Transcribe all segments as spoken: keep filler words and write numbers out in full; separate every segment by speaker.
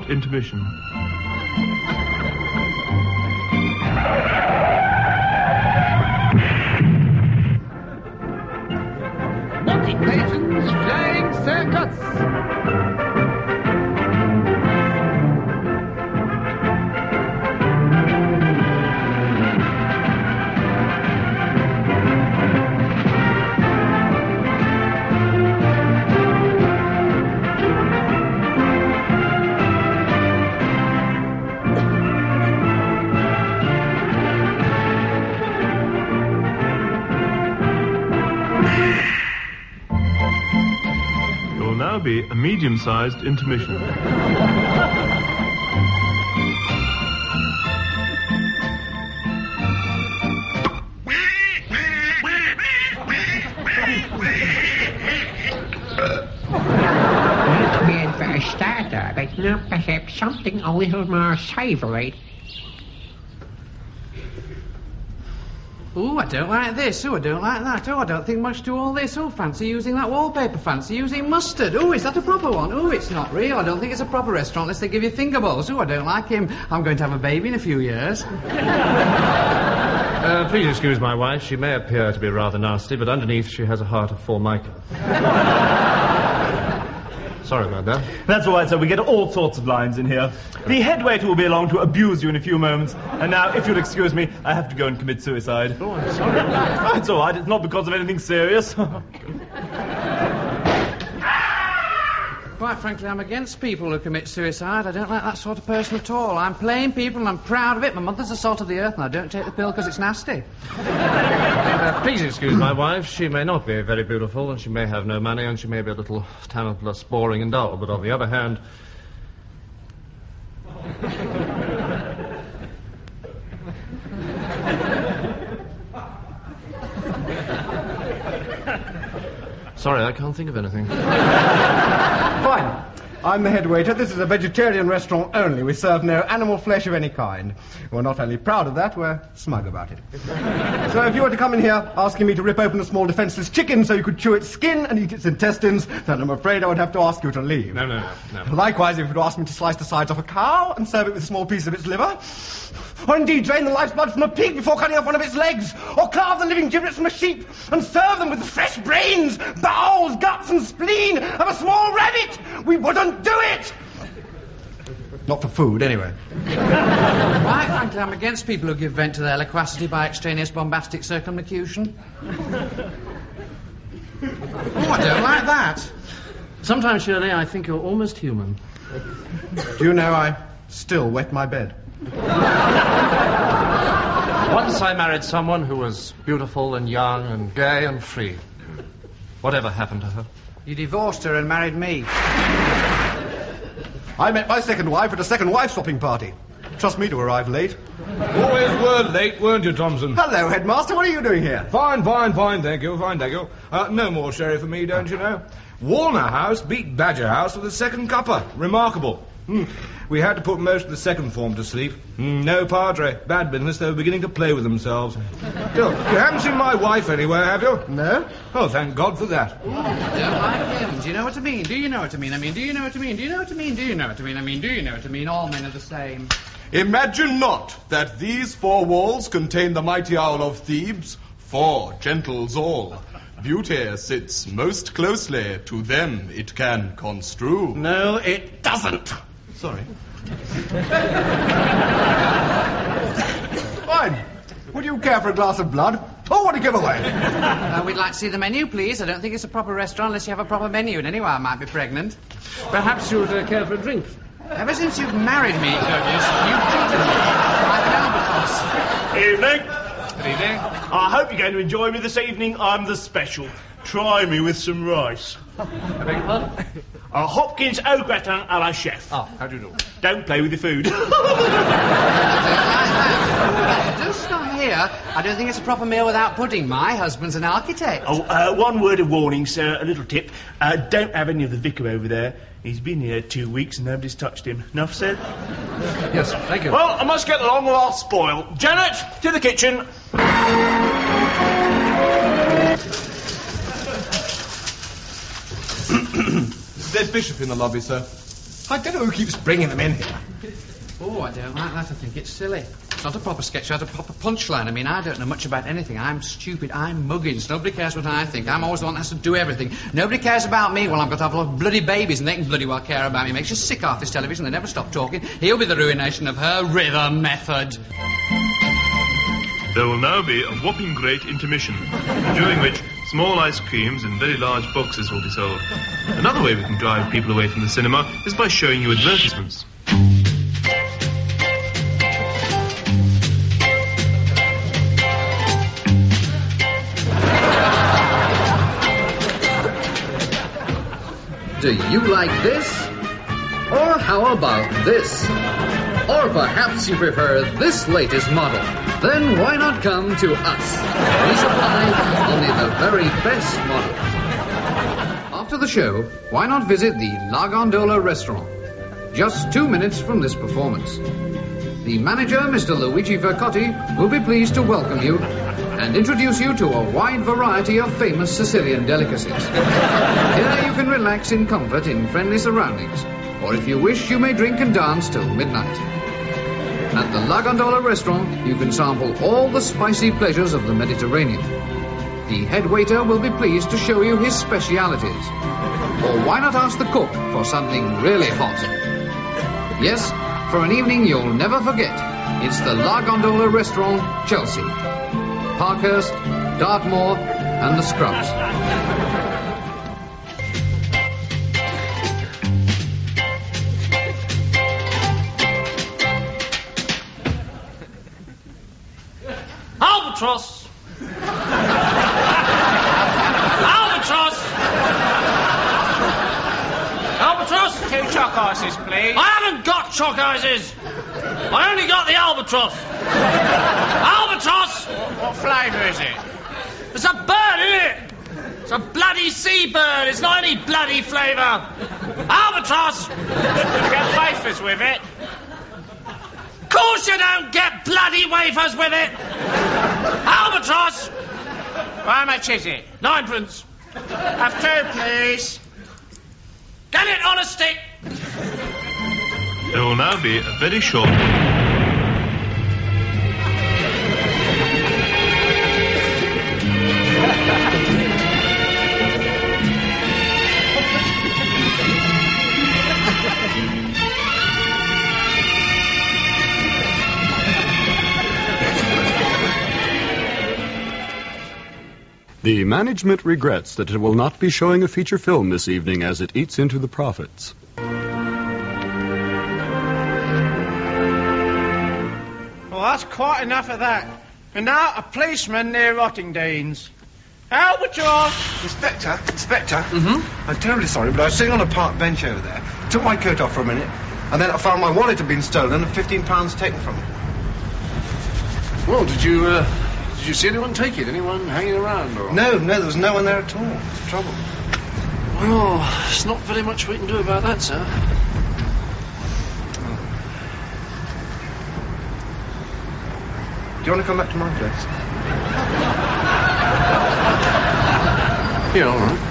Speaker 1: Short intermission.
Speaker 2: Monty Python's Flying Circus.
Speaker 1: Be a medium-sized intermission.
Speaker 3: Not bad for a starter, but not perhaps something a little more savoury.
Speaker 4: Oh, I don't like this. Oh, I don't like that. Oh, I don't think much to all this. Oh, fancy using that wallpaper. Fancy using mustard. Oh, is that a proper one? Oh, it's not real. I don't think it's a proper restaurant unless they give you finger bowls. Oh, I don't like him. I'm going to have a baby in a few years.
Speaker 5: uh, please excuse my wife. She may appear to be rather nasty, but underneath she has a heart of Formica. Sorry about that.
Speaker 6: That's all right, sir. We get all sorts of lines in here. The head waiter will be along to abuse you in a few moments. And now, if you'll excuse me, I have to go and commit suicide.
Speaker 5: Oh, I'm sorry.
Speaker 6: Oh, it's all right. It's not because of anything serious.
Speaker 4: Quite frankly, I'm against people who commit suicide. I don't like that sort of person at all. I'm plain people and I'm proud of it. My mother's the salt of the earth and I don't take the pill because it's nasty.
Speaker 5: Uh, please excuse my wife. She may not be very beautiful and she may have no money and she may be a little talentless, boring and dull. But on the other hand... Sorry, I can't think of anything.
Speaker 7: Fine. I'm the head waiter. This is a vegetarian restaurant only. We serve no animal flesh of any kind. We're not only proud of that, we're smug about it. So if you were to come in here asking me to rip open a small defenseless chicken so you could chew its skin and eat its intestines, then I'm afraid I would have to ask you to leave.
Speaker 5: No, no, no. no.
Speaker 7: Likewise, if you would ask me to slice the sides off a cow and serve it with a small piece of its liver, or indeed drain the life's blood from a pig before cutting off one of its legs, or carve the living giblets from a sheep and serve them with the fresh brains, bowels, guts and spleen of a small rabbit, we wouldn't do it! Not for food, anyway.
Speaker 4: Quite frankly, I'm against people who give vent to their loquacity by extraneous bombastic circumlocution. Oh, I don't like that.
Speaker 5: Sometimes, Shirley, I think you're almost human.
Speaker 7: Do you know I still wet my bed?
Speaker 5: Once I married someone who was beautiful and young and gay and free. Whatever happened to her?
Speaker 4: You divorced her and married me.
Speaker 7: I met my second wife at a second wife swapping party. Trust me to arrive late.
Speaker 8: Always were late, weren't you, Thompson?
Speaker 7: Hello, headmaster. What are you doing here?
Speaker 8: Fine, fine, fine, thank you, fine, thank you. Uh, no more sherry for me, don't you know? Walner House beat Badger House with a second cuppa. Remarkable. Hmm. We had to put most of the second form to sleep. Mm, no padre. Bad business. They were beginning to play with themselves. Still, you haven't seen my wife anywhere, have you?
Speaker 7: No.
Speaker 8: Oh, thank God for that.
Speaker 4: I don't like him. Do you know what I mean? Do you know what I mean? I mean, do you know what I mean? Do you know what I mean? Do you know what I mean? I mean, do you know what I mean? All men are the same.
Speaker 9: Imagine not that these four walls contain the mighty owl of Thebes, four gentles all. Beauty sits most closely, to them it can construe.
Speaker 7: No, it doesn't. Sorry. Fine. Would you care for a glass of blood? Oh, what a giveaway.
Speaker 4: Uh, we'd like to see the menu, please. I don't think it's a proper restaurant unless you have a proper menu, and anyway, I might be pregnant.
Speaker 5: Perhaps you would uh, care for a drink?
Speaker 4: Ever since you've married me, Claudius, you've treated me like an albatross.
Speaker 6: Evening.
Speaker 5: Good evening.
Speaker 6: I hope you're going to enjoy me this evening. I'm the special. Try me with some rice.
Speaker 5: I beg your pardon?
Speaker 6: A Hopkins au gratin à la chef.
Speaker 5: Oh, how do you do?
Speaker 6: Don't play with your food.
Speaker 4: Just stop here. I don't think it's a proper meal without pudding. My husband's an architect.
Speaker 6: Oh, uh, one word of warning, sir. A little tip. Uh, don't have any of the vicar over there. He's been here two weeks and nobody's touched him. Enough said?
Speaker 5: Yes, thank you.
Speaker 6: Well, I must get along or I'll spoil. Janet, to the kitchen.
Speaker 9: There's Bishop in the lobby, sir.
Speaker 7: I don't know who keeps bringing them in here.
Speaker 4: Oh, I don't like that. I think it's silly. It's not a proper sketch. It's a proper punchline. I mean, I don't know much about anything. I'm stupid. I'm muggins. Nobody cares what I think. I'm always the one that has to do everything. Nobody cares about me. Well, I've got to have a lot of bloody babies, and they can bloody well care about me. It makes you sick off this television. They never stop talking. He'll be the ruination of her river method.
Speaker 1: There will now be a whopping great intermission, during which small ice creams in very large boxes will be sold. Another way we can drive people away from the cinema is by showing you advertisements.
Speaker 10: Do you like this? Or how about this? Or perhaps you prefer this latest model? Then why not come to us? We supply only the very best models. After the show, why not visit the La Gondola restaurant? Just two minutes from this performance. The manager, Mister Luigi Vercotti, will be pleased to welcome you and introduce you to a wide variety of famous Sicilian delicacies. Here you can relax in comfort in friendly surroundings, or if you wish, you may drink and dance till midnight. At the La Gondola restaurant, you can sample all the spicy pleasures of the Mediterranean. The head waiter will be pleased to show you his specialities. Or why not ask the cook for something really hot? Yes, for an evening you'll never forget. It's the La Gondola restaurant, Chelsea. Parkhurst, Dartmoor, and the Scrubs.
Speaker 11: Albatross! Albatross! Albatross!
Speaker 2: Two chalk ices, please.
Speaker 11: I haven't got chalk ices! I only got the albatross! Albatross!
Speaker 2: What, what flavour is it?
Speaker 11: It's a bird, isn't it? It's a bloody seabird. It's not any bloody flavour. Albatross!
Speaker 2: You get wafers with it?
Speaker 11: Of course you don't get bloody wafers with it! Albatross!
Speaker 2: Well, how much is it?
Speaker 11: Ninepence.
Speaker 2: Have two, please.
Speaker 11: Get it on a stick!
Speaker 1: There will now be a very short...
Speaker 12: The management regrets that it will not be showing a feature film this evening as it eats into the profits.
Speaker 2: Well, that's quite enough of that. And now a policeman near Rottingdeans. Albatross!
Speaker 7: Inspector, Inspector. Mm-hmm. I'm terribly sorry, but I was sitting on a park bench over there. Took my coat off for a minute, and then I found my wallet had been stolen and fifteen pounds taken from me.
Speaker 13: Well, did you, uh, did you see anyone take it? Anyone hanging around? Or...
Speaker 7: No, no, there was no one there at all. It's the trouble.
Speaker 13: Well, there's not very much we can do about that, sir.
Speaker 7: Do you want to come back to my place?
Speaker 13: Yeah, all right.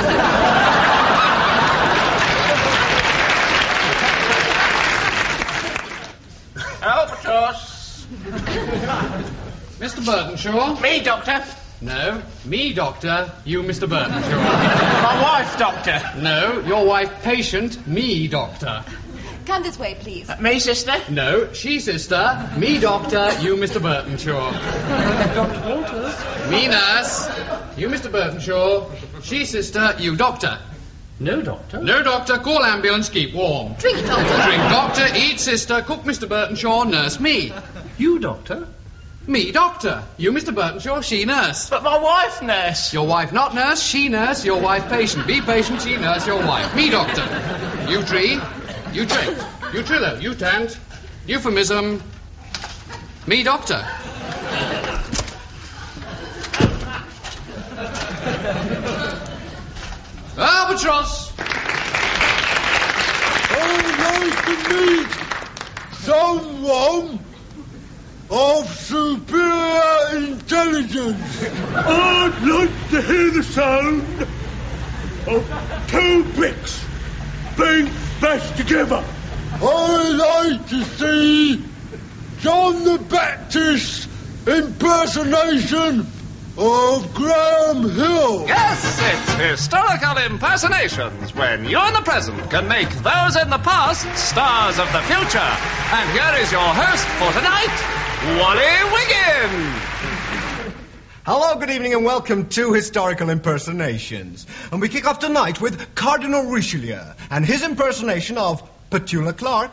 Speaker 2: Albatross!
Speaker 4: Mister Burtonshaw?
Speaker 2: Me, Doctor?
Speaker 4: No, me, Doctor. You, Mister Burtonshaw.
Speaker 2: My wife, Doctor?
Speaker 4: No, your wife, patient. Me, Doctor.
Speaker 14: Come this way, please.
Speaker 2: Uh, me, sister?
Speaker 4: No, she, sister. Me, Doctor. You, Mister Burtonshaw.
Speaker 14: Doctor Walters.
Speaker 4: Me, nurse. You, Mister Burtonshaw. She, sister. You, Doctor.
Speaker 11: No, Doctor.
Speaker 4: No, Doctor. Call ambulance. Keep warm.
Speaker 14: Drink, Doctor.
Speaker 4: Drink, Doctor. Eat, sister. Cook, Mister Burtonshaw. Nurse, me.
Speaker 11: You, Doctor.
Speaker 4: Me, Doctor. You, Mister Burtonshaw. She, nurse.
Speaker 2: But my wife, nurse.
Speaker 4: Your wife, not nurse. She, nurse. Your wife, patient. Be patient. She, nurse. Your wife. Me, Doctor. You, tree. You, drink. You, Trillo. You, tant. Euphemism. Me, Doctor. Albatross!
Speaker 15: I'd like to meet someone of superior intelligence.
Speaker 16: I'd like to hear the sound of two bricks
Speaker 15: things best together. I'd like to see John the Baptist's impersonation of Graham Hill.
Speaker 11: Yes, it's historical impersonations when you in the present can make those in the past stars of the future. And here is your host for tonight, Wally Wiggin.
Speaker 7: Hello, good evening, and welcome to Historical Impersonations. And we kick off tonight with Cardinal Richelieu and his impersonation of Petula Clark.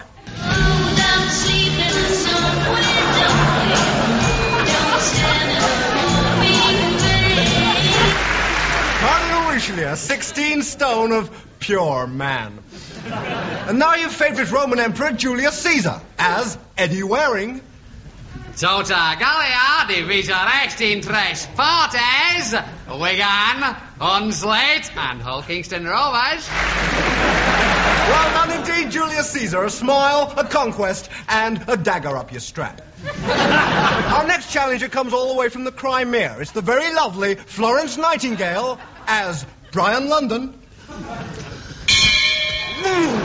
Speaker 7: Cardinal Richelieu, sixteen stone of pure man. And now your favourite Roman Emperor, Julius Caesar, as Eddie Waring.
Speaker 4: Tota Gallia Divisor Ex in Tres Partes, Wigan, Hunslet, and Hull Kingston Rovers.
Speaker 7: Well done indeed, Julius Caesar. A smile, a conquest, and a dagger up your strap. Our next challenger comes all the way from the Crimea. It's the very lovely Florence Nightingale as Brian London. Now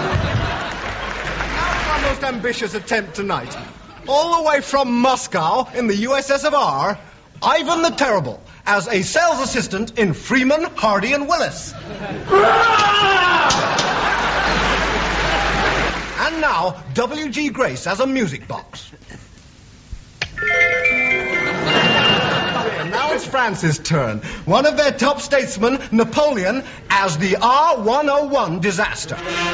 Speaker 7: our most ambitious attempt tonight. All the way from Moscow in the U S S R, Ivan the Terrible as a sales assistant in Freeman, Hardy and Willis. And now, W G Grace as a music box. And now it's France's turn. One of their top statesmen, Napoleon, as the R one oh one disaster.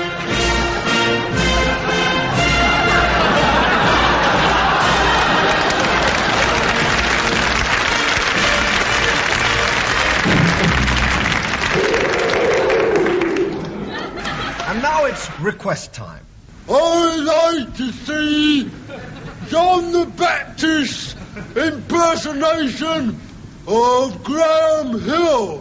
Speaker 7: And now it's request time.
Speaker 15: I'd like to see John the Baptist's impersonation of Graham Hill.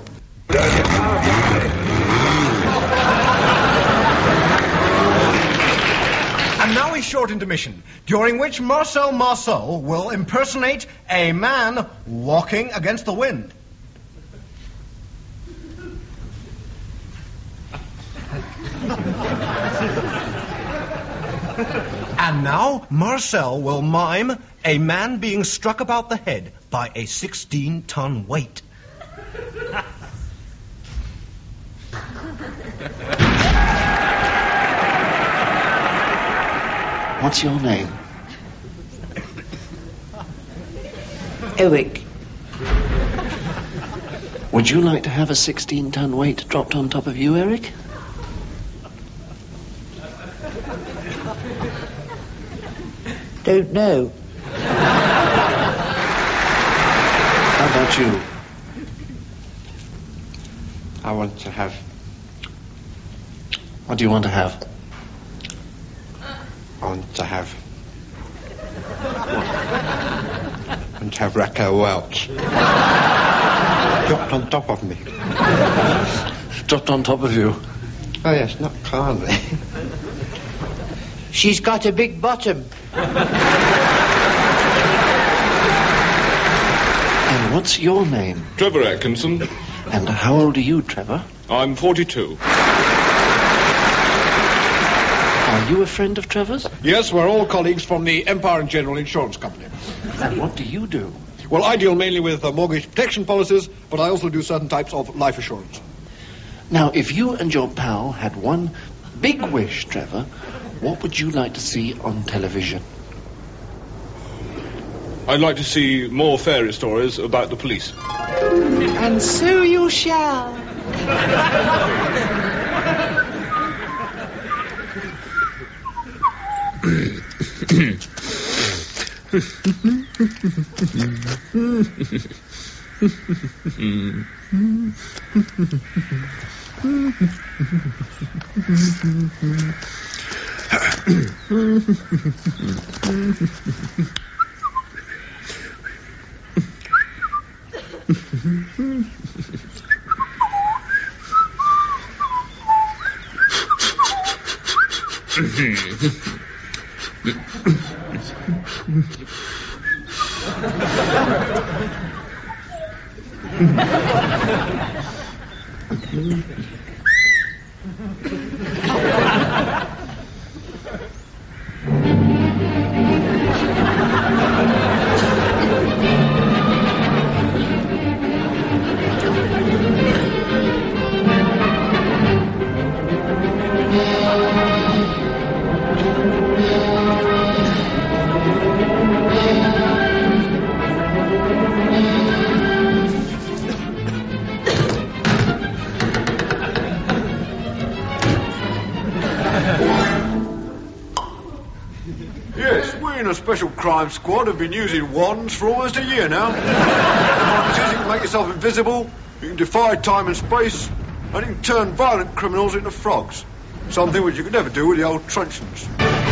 Speaker 7: And now a short intermission, during which Marcel Marceau will impersonate a man walking against the wind. And now, Marcel will mime a man being struck about the head by a sixteen-ton weight.
Speaker 16: What's your name? Eric. Would you like to have a sixteen-ton weight dropped on top of you, Eric? Don't know. How about you? I want to have... What do you want to have? I want to have... I want to have Raquel Welch. Dropped on top of me. Dropped on top of you? Oh, yes, not kindly. She's got a big bottom. And what's your name?
Speaker 17: Trevor Atkinson.
Speaker 16: And how old are you, Trevor?
Speaker 17: I'm forty-two.
Speaker 16: Are you a friend of Trevor's?
Speaker 17: Yes, we're all colleagues from the Empire and General Insurance Company.
Speaker 16: And what do you do?
Speaker 17: Well, I deal mainly with uh, mortgage protection policies, but I also do certain types of life assurance.
Speaker 16: Now, if you and your pal had one big wish, Trevor, what would you like to see on television?
Speaker 17: I'd like to see more fairy stories about the police.
Speaker 18: And so you shall.
Speaker 19: Yes, we in a special crime squad have been using wands for almost a year now. The point is, you can make yourself invisible, you can defy time and space, and you can turn violent criminals into frogs. Something which you could never do with the old truncheons.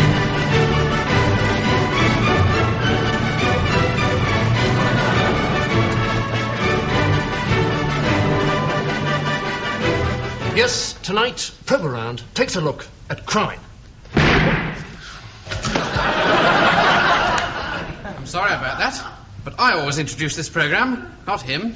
Speaker 13: Yes, tonight, Probe Around takes a look at crime.
Speaker 4: I'm sorry about that, but I always introduce this programme, not him.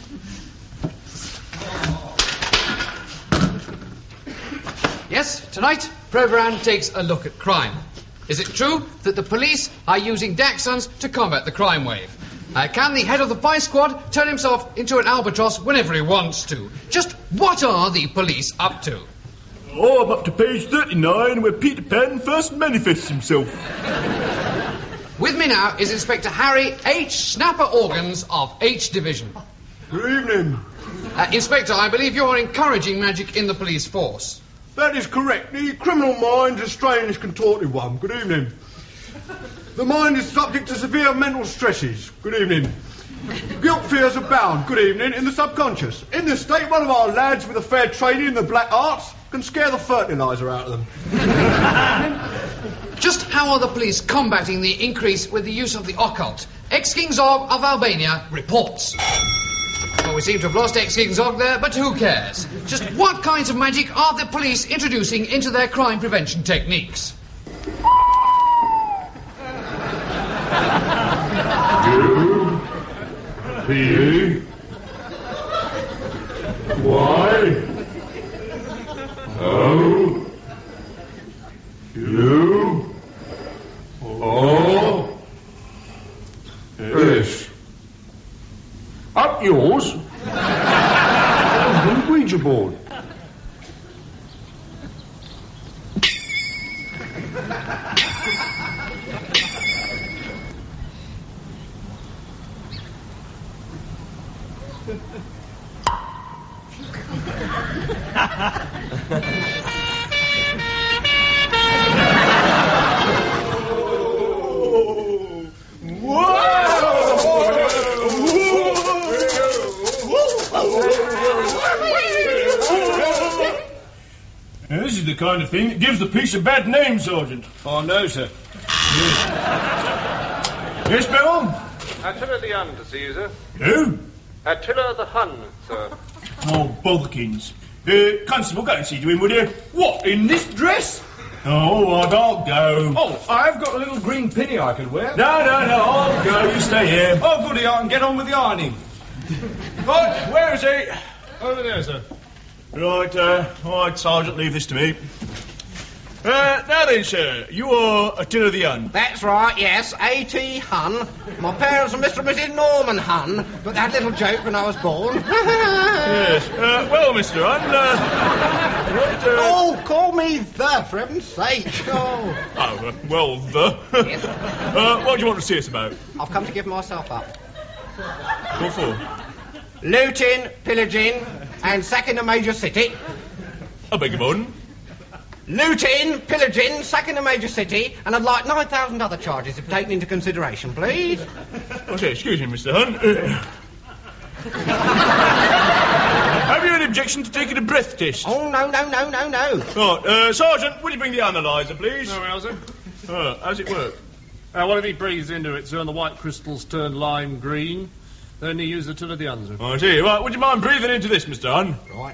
Speaker 4: Yes, tonight, Probe Around takes a look at crime. Is it true that the police are using Dachshunds to combat the crime wave? Uh, can the head of the Vice Squad turn himself into an albatross whenever he wants to? Just what are the police up to?
Speaker 6: Oh, I'm up to page thirty-nine, where Peter Pan first manifests himself.
Speaker 4: With me now is Inspector Harry H. Snapper Organs of H Division.
Speaker 19: Good evening.
Speaker 4: Uh, Inspector, I believe you're encouraging magic in the police force.
Speaker 19: That is correct. The criminal mind is a strange, contorted one. Good evening. The mind is subject to severe mental stresses. Good evening. Guilt fears abound. Good evening. In the subconscious. In this state, one of our lads with a fair training in the black arts can scare the fertiliser out of them.
Speaker 4: Just how are the police combating the increase with the use of the occult? Ex-King Zog of Albania reports. Well, we seem to have lost Ex-King Zog there, but who cares? Just what kinds of magic are the police introducing into their crime prevention techniques?
Speaker 15: U P Y O U O S. Up yours. The Ouija board.
Speaker 6: Now, this is the kind of thing that gives the piece a bad name, Sergeant.
Speaker 8: Oh, no, sir.
Speaker 6: Yes, Beryl?
Speaker 5: Attila the Hun to see you, sir.
Speaker 6: Who?
Speaker 5: Attila the Hun, sir.
Speaker 6: Oh, Botherkins. Uh, Constable, go and see to him, would you?
Speaker 8: What, in this dress?
Speaker 6: Oh, all right, I'll go.
Speaker 8: Oh, I've got a little green pinny I can wear.
Speaker 6: No, no, no, I'll go. You stay here.
Speaker 8: Oh, goody, I can get on with the ironing.
Speaker 6: Right, where is he?
Speaker 5: Over there, sir.
Speaker 6: Right, uh, all right, Sergeant, leave this to me. Uh, now then, sir, you are Attila the Hun.
Speaker 7: That's right, yes, A T Hun. My parents are Mister and Missus Norman Hun, but that little joke when I was born.
Speaker 6: Yes, uh, well, Mister Hun, uh, what, uh...
Speaker 7: Oh, call me the, for heaven's sake. Oh,
Speaker 6: oh uh, well, the.
Speaker 7: Yes.
Speaker 6: uh, what do you want to see us about?
Speaker 7: I've come to give myself up.
Speaker 6: What for?
Speaker 7: Looting, pillaging, and sacking a major city.
Speaker 6: I beg your pardon?
Speaker 7: Looting, pillaging, sacking a major city, and I'd like nine thousand other charges to be taken into consideration, please.
Speaker 6: Okay, excuse me, Mister Hun. Uh, have you any objection to taking a breath test?
Speaker 7: Oh, no, no, no, no, no.
Speaker 6: Right, uh, Sergeant, will you bring the analyzer, please?
Speaker 5: No, well, sir.
Speaker 6: Uh, how's it work?
Speaker 5: Uh, well, if he breathes into it, sir, and the white crystals turn lime green, then he uses Attila the Hun, sir.
Speaker 6: Oh, I see. Right, would you mind breathing into this, Mister Hun?
Speaker 7: Right.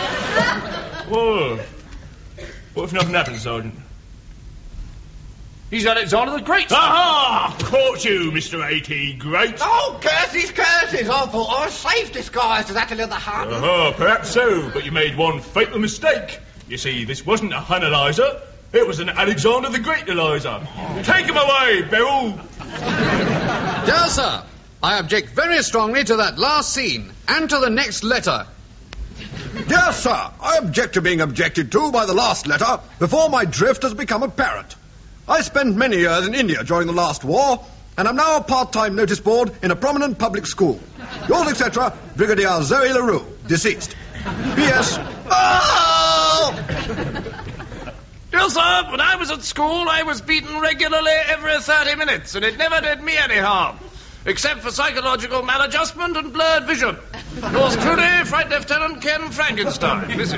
Speaker 6: Whoa. What if nothing happens, Sergeant?
Speaker 11: He's Alexander the Great.
Speaker 15: Aha! Caught you, Mister A T Great.
Speaker 7: Oh, curses, curses! I thought I was safe disguised as Attila the Hun.
Speaker 15: Uh-huh, perhaps so, but you made one fatal mistake. You see, this wasn't a Hun Eliza. It was an Alexander the Great Eliza. Take him away, Beryl.
Speaker 10: Dear sir, I object very strongly to that last scene and to the next letter.
Speaker 17: Dear sir, I object to being objected to by the last letter before my drift has become apparent. I spent many years in India during the last war, and am now a part-time notice board in a prominent public school. Yours, et cetera, Brigadier Zoe LaRue, deceased. P S. Oh!
Speaker 11: Yes, sir, when I was at school, I was beaten regularly every thirty minutes, and it never did me any harm. Except for psychological maladjustment and blurred vision. Yours truly, Flight Lieutenant Ken Frankenstein. Listen.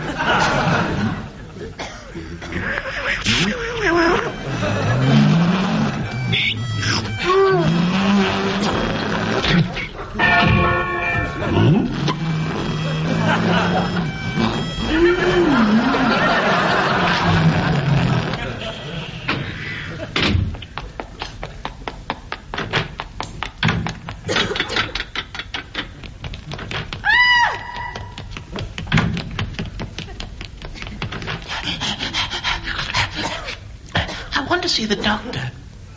Speaker 18: I want to see the doctor.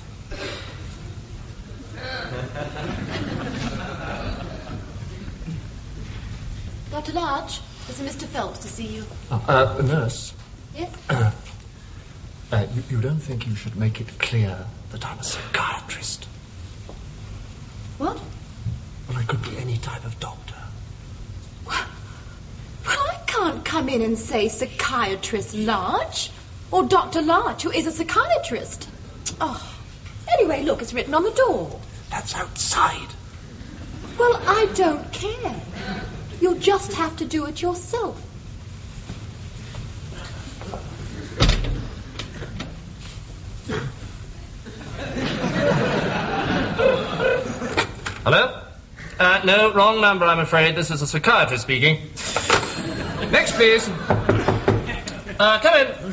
Speaker 14: Doctor Larch, this is Mister Phelps to see you.
Speaker 5: Uh, nurse,
Speaker 14: Yes?
Speaker 5: uh, you, you don't think you should make it clear that I'm a psychiatrist?
Speaker 14: What?
Speaker 5: Well, I could be any type of doctor.
Speaker 14: Well, I can't come in and say psychiatrist Larch. Or Doctor Larch, who is a psychiatrist. Oh, anyway, look, it's written on the door.
Speaker 5: That's outside.
Speaker 14: Well, I don't care. You'll just have to do it yourself.
Speaker 11: Hello? Uh, no, wrong number, I'm afraid. This is a psychiatrist speaking. Next, please. Uh, come in.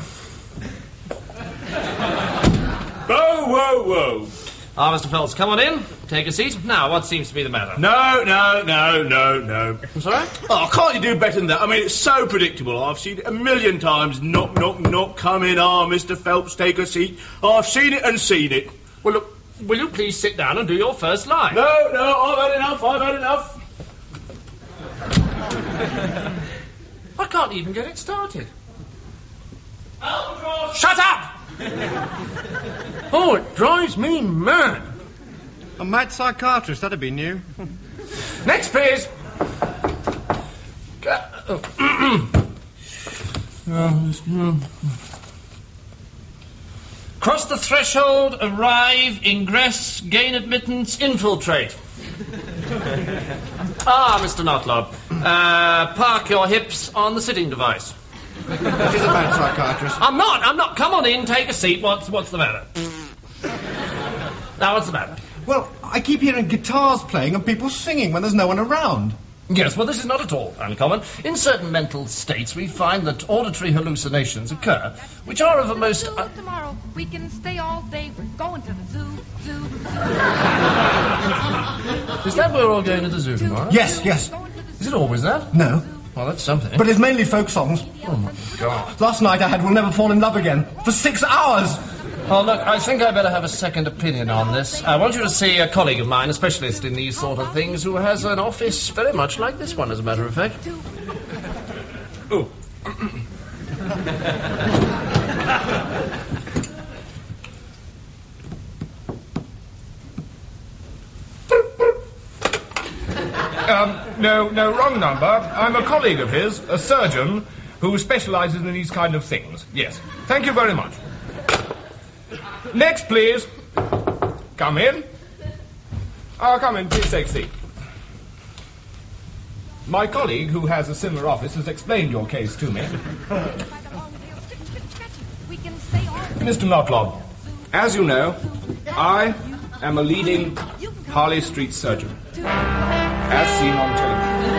Speaker 15: Whoa, whoa, whoa.
Speaker 11: Ah, Mister Phelps, come on in. Take a seat. Now, what seems to be the matter?
Speaker 15: No, no, no, no, no.
Speaker 11: I'm sorry?
Speaker 15: Oh, can't you do better than that? I mean, it's so predictable. I've seen it a million times. Knock, knock, knock. Come in. Ah, Mister Phelps, take a seat. I've seen it and seen it.
Speaker 11: Well, look, will you please sit down and do your first line?
Speaker 15: No, no, I've had enough. I've had enough.
Speaker 11: I can't even get it started. Shut up! Oh, it drives me mad.
Speaker 7: A mad psychiatrist, that'd be new.
Speaker 11: Next, please. Cross the threshold, arrive, ingress, gain admittance, infiltrate. Ah, Mister Notlob. Uh, park your hips on the sitting device.
Speaker 7: That is a mad psychiatrist.
Speaker 11: I'm not, I'm not. Come on in, take a seat. What's, what's the matter? Now, what's the matter?
Speaker 7: Well, I keep hearing guitars playing and people singing when there's no one around.
Speaker 11: Yes, well, this is not at all uncommon. In certain mental states, we find that auditory hallucinations occur, which are of a most... Uh,
Speaker 20: Tomorrow we can stay all day. We're going to the zoo, zoo, zoo.
Speaker 11: Is that where we're all going to the zoo tomorrow?
Speaker 7: Yes, yes.
Speaker 11: Is it always that?
Speaker 7: No.
Speaker 11: Well, that's something.
Speaker 7: But it's mainly folk songs.
Speaker 11: Oh, my God.
Speaker 7: Last night I had We'll Never Fall in Love Again for six hours.
Speaker 11: Oh, look, I think I better have a second opinion on this. I want you to see a colleague of mine, a specialist in these sort of things, who has an office very much like this one, as a matter of fact. Oh.
Speaker 8: Um, no, no, wrong number. I'm a colleague of his, a surgeon, who specialises in these kind of things. Yes. Thank you very much. Next, please. Come in. Oh, come in. Please take a seat. My colleague, who has a similar office, has explained your case to me. Mister Notlob, as you know, I am a leading Harley Street surgeon, as seen on television.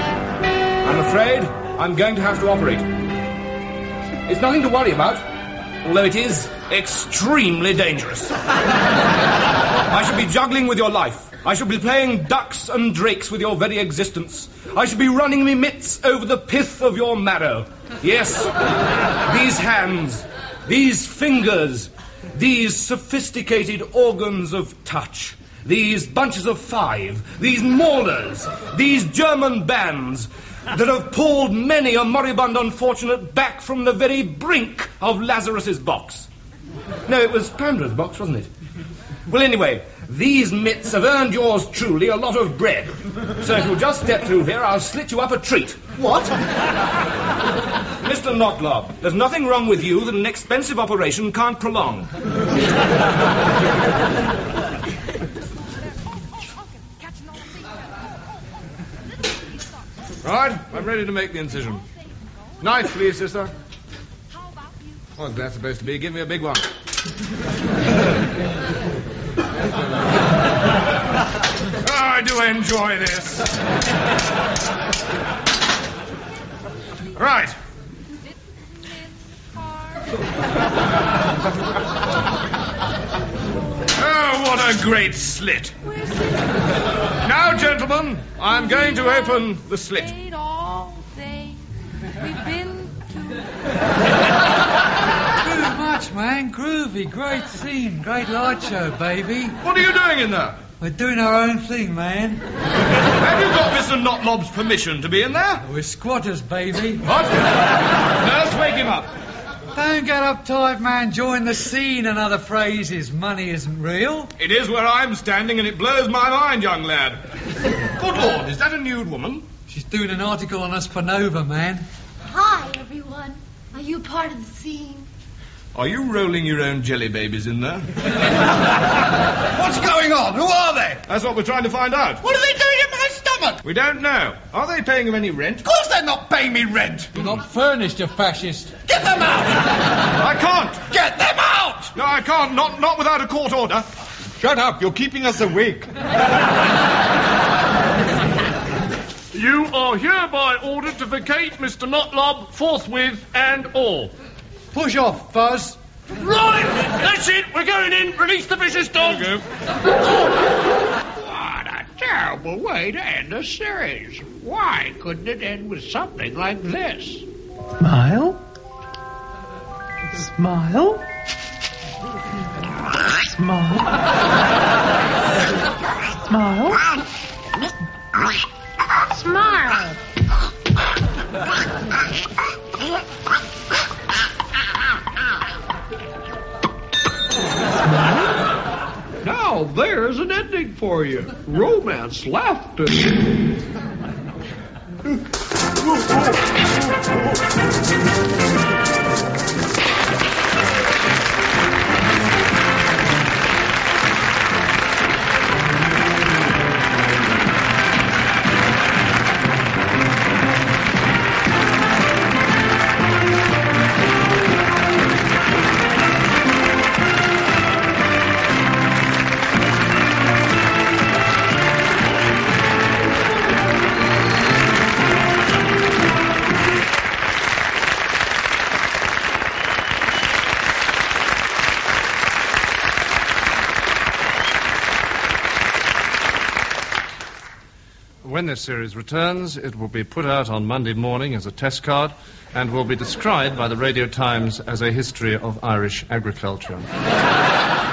Speaker 8: I'm afraid I'm going to have to operate. It's nothing to worry about. although it is extremely dangerous. I shall be juggling with your life. I shall be playing ducks and drakes with your very existence. I shall be running me mitts over the pith of your marrow. Yes, these hands, these fingers, these sophisticated organs of touch, these bunches of five, these maulers, these German bands that have pulled many a moribund unfortunate back from the very brink of Lazarus's box. No, it was Pandora's box, wasn't it? Well, anyway, these mitts have earned yours truly a lot of bread. So if you'll just step through here, I'll slit you up a treat.
Speaker 7: What?
Speaker 8: Mister Knocklob, there's nothing wrong with you that an expensive operation can't prolong. Right, I'm ready to make the incision. Knife, please, sister. What's that supposed to be? Give me a big one. Oh, I do enjoy this. Right. Oh, what a great slit. Now, gentlemen, I'm going to open the slit.
Speaker 4: Too much, man. Groovy. Great scene. Great light show, baby.
Speaker 8: What are you doing in there?
Speaker 4: We're doing our own thing, man.
Speaker 8: Have you got Mister Knotlob's permission to be in there?
Speaker 4: We're squatters, baby.
Speaker 8: What? Nurse, wake him up.
Speaker 4: Don't get uptight, man. Join the scene. Another phrase is money isn't real.
Speaker 8: It is where I'm standing, and it blows my mind, young lad. Good Lord, is that a nude woman?
Speaker 4: She's doing an article on us for Nova, man.
Speaker 14: Hi, everyone. Are you part of the scene?
Speaker 8: Are you rolling your own jelly babies in there?
Speaker 7: What's going on? Who are they?
Speaker 8: That's what we're trying to find out.
Speaker 7: What are they doing in my stomach?
Speaker 8: We don't know. Are they paying you any rent?
Speaker 7: Of course they're not paying me rent.
Speaker 4: You're not furnished, you fascist.
Speaker 7: Get them out!
Speaker 8: I can't.
Speaker 7: Get them out!
Speaker 8: No, I can't. Not, not without a court order.
Speaker 17: Shut up. You're keeping us awake.
Speaker 15: You are hereby ordered to vacate Mister Knocklob forthwith and all.
Speaker 4: Push off, Fuzz.
Speaker 15: Right, that's it. We're going in. Release the vicious dog.
Speaker 8: Go.
Speaker 3: What a terrible way to end a series. Why couldn't it end with something like this?
Speaker 2: Smile. Smile. Smile. Smile.
Speaker 20: Smile.
Speaker 3: Now there's an ending for you. Romance, laughter.
Speaker 5: When this series returns, it will be put out on Monday morning as a test card and will be described by the Radio Times as a history of Irish agriculture.